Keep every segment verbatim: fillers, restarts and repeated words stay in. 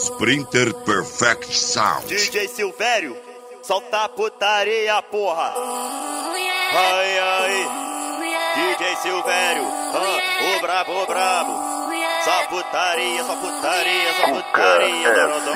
Sprinter Perfect Sound. D J Silvério, solta a putaria, porra. Ai, ai. D J Silvério, ah, o brabo, o brabo. Só putaria, só putaria, só putaria.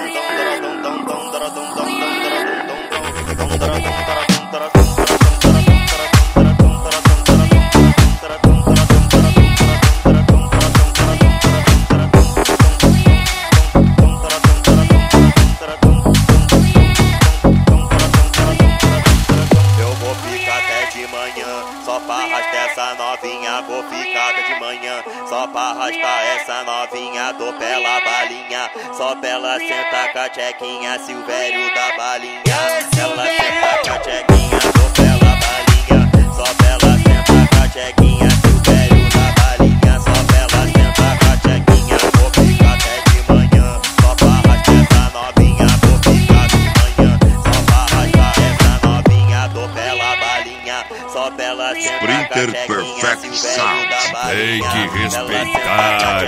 Só pra arrastar essa novinha, vou ficar até de manhã. Só pra arrastar essa novinha, dou pela balinha. Só pra ela sentar com a tchequinha, Silvério da balinha. Ela senta com a tchequinha, dou pela balinha. Só pra ela sentar com a tchequinha, Silvério da balinha. Só pra ela sentar com a tchequinha, vou ficar até de manhã. Só pra arrastar essa novinha, vou ficar de manhã. Só pra arrastar essa novinha, dou pela balinha. Só pra ela Sprinter Perfect Sound. Tem que respeitar.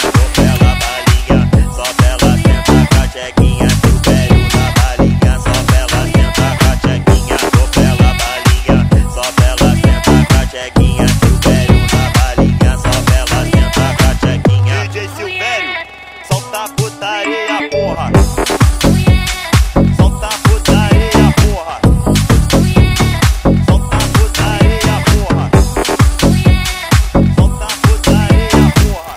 Só pra ela sentar com a tchequinha, Silvério da balinha. Só pra ela sentar com a tchequinha, dou pela balinha. Só pra ela sentar com a tchequinha, Silvério da balinha. Só pra ela sentar com a tchequinha. D J Silvério, solta a putaria, porra. Solta a putaria, porra. Solta a putaria, porra. Solta a putaria, porra.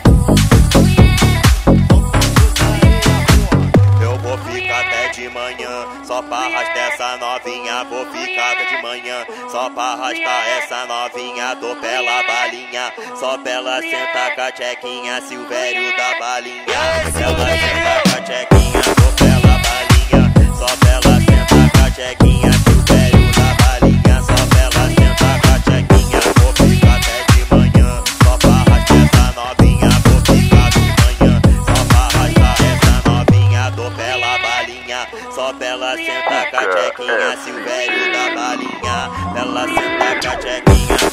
Solta a putaria, porra. Eu vou ficar até de manhã, só pra arrastar essa novinha. Vou ficar até de manhã, só pra arrastar essa novinha. Dou pela balinha, só pra ela sentar com a tchequinha, Silvério da balinha. Ela senta com a tchequinha, dou pela balinha. Só pra ela sentar com a tchequinha, Silvério da balinha. Só pra ela sentar com a tchequinha, vou ficar até de manhã. Só pra arrastar essa novinha, vou ficar de manhã. Só pra arrastar essa novinha, dou pela balinha. Só pra ela sentar com a tchequinha, Silvério da balinha. Ela senta com a tchequinha.